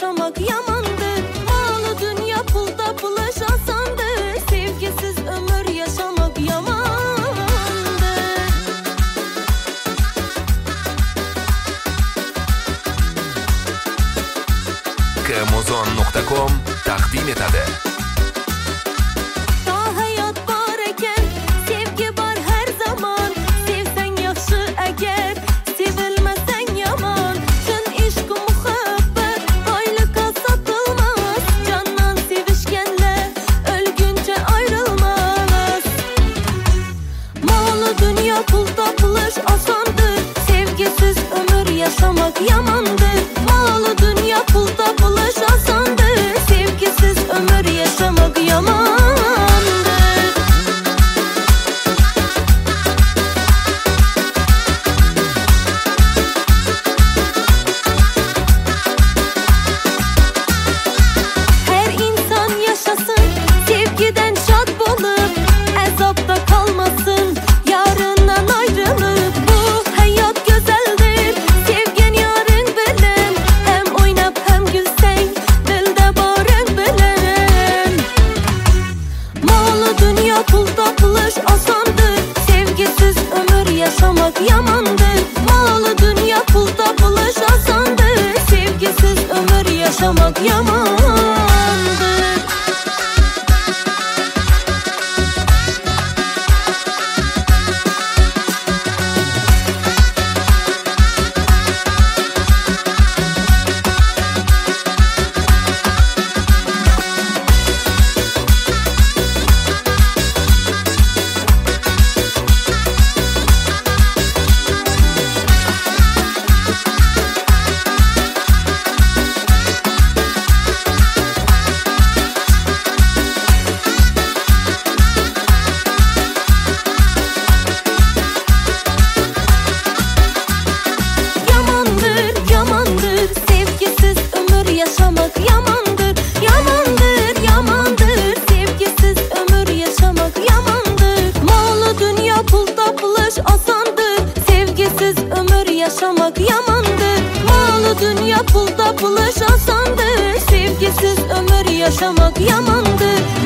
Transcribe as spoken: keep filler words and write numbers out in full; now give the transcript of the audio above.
yaşamak yamandır. Malı dünya pulda buluş asandır. Sevgisiz ömür yaşamak yamandır. Amazon nokta com taqdim etadi. Yaşamak yamandır. Malı dünya pulda buluş asandır. Sevgisiz ömür yaşamak yamandır. Her insan yaşasın sevgiden şad bulup, azapta kalmasın yarından ayrılıp. Bu hayat güzeldir, sevgen yarın bilen. Hem oynap hem gülsen, dilde barın bilen. Malı dünya pulda buluş asandır. Sevgisiz ömür yaşamak yamandır. Malı dünya pulda buluş asandır. Sevgisiz ömür yaşamak yamandır. Yaşamak yamandır, yamandır, yamandır. Sevgisiz ömür yaşamak yamandır. Malı dünya pulda buluş asandır. Sevgisiz ömür yaşamak yamandır. Malı dünya pulda buluş asandır. Sevgisiz ömür yaşamak yamandır.